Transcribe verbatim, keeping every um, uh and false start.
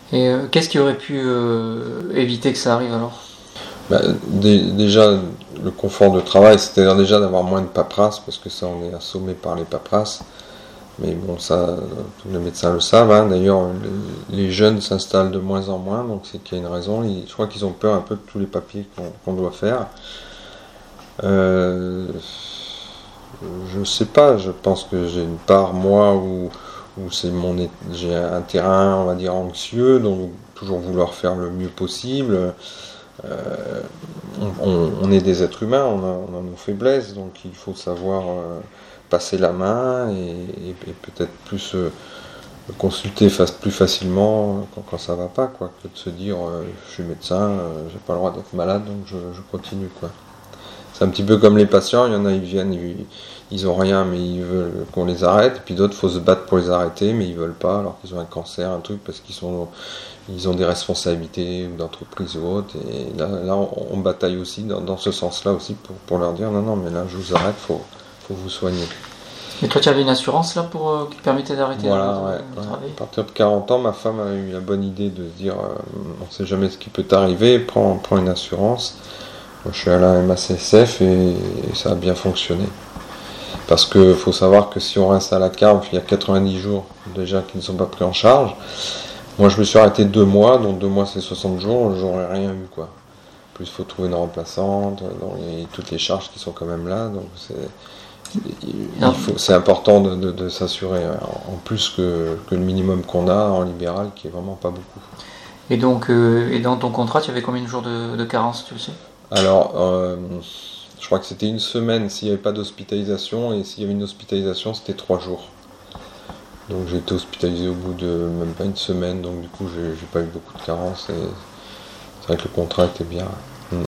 Et euh, qu'est-ce qui aurait pu euh, éviter que ça arrive alors? Bah, dé- déjà, le confort de travail, c'est-à-dire déjà d'avoir moins de paperasse, parce que ça, on est assommé par les paperasses. Mais bon, ça, euh, tous les médecins le savent, hein. D'ailleurs, les, les jeunes s'installent de moins en moins, donc c'est qu'il y a une raison. Ils- je crois qu'ils ont peur un peu de tous les papiers qu'on qu'on doit faire. Euh, je sais pas, je pense que j'ai une part, moi, où, où c'est mon, é- j'ai un terrain, on va dire, anxieux, donc toujours vouloir faire le mieux possible. Euh, on, on- on est des êtres humains, on a, on a nos faiblesses, donc il faut savoir euh, passer la main et, et- et peut-être plus euh, consulter face, plus facilement quand, quand ça va pas, quoi, que de se dire euh, je suis médecin, euh, j'ai pas le droit d'être malade, donc je, je continue, quoi. C'est un petit peu comme les patients, il y en a, ils viennent, ils, ils ont rien, mais ils veulent qu'on les arrête, et puis d'autres, faut se battre pour les arrêter, mais ils veulent pas, alors qu'ils ont un cancer, un truc, parce qu'ils sont, ils ont des responsabilités ou d'entreprise ou autre, et là, là on, on bataille aussi dans, dans ce sens-là aussi pour, pour leur dire non, non, mais là, je vous arrête, faut, faut vous soigner. Mais toi, tu avais une assurance là pour euh, qui te permettait d'arrêter de, Voilà, ouais, de ouais. travailler? À partir de quarante ans, ma femme a eu la bonne idée de se dire euh, on ne sait jamais ce qui peut t'arriver, prends, prends une assurance. Moi, je suis à la M A C S F et, et ça a bien fonctionné. Parce qu'il faut savoir que si on reste à la cave, il y a quatre-vingt-dix jours déjà qui ne sont pas pris en charge. Moi, je me suis arrêté deux mois, donc deux mois c'est soixante jours, j'aurais rien eu, quoi. Plus il faut trouver une remplaçante, donc, et toutes les charges qui sont quand même là, donc c'est il Non. faut, c'est important de, de, de s'assurer, en plus que, que le minimum qu'on a en libéral, qui est vraiment pas beaucoup. Et donc, euh, et dans ton contrat, tu avais combien de jours de, de carence, tu le sais? Alors, euh, je crois que c'était une semaine s'il n'y avait pas d'hospitalisation, et s'il y avait une hospitalisation, c'était trois jours. Donc j'ai été hospitalisé au bout de même pas une semaine, donc du coup j'ai, j'ai pas eu beaucoup de carences, et c'est vrai que le contrat était bien.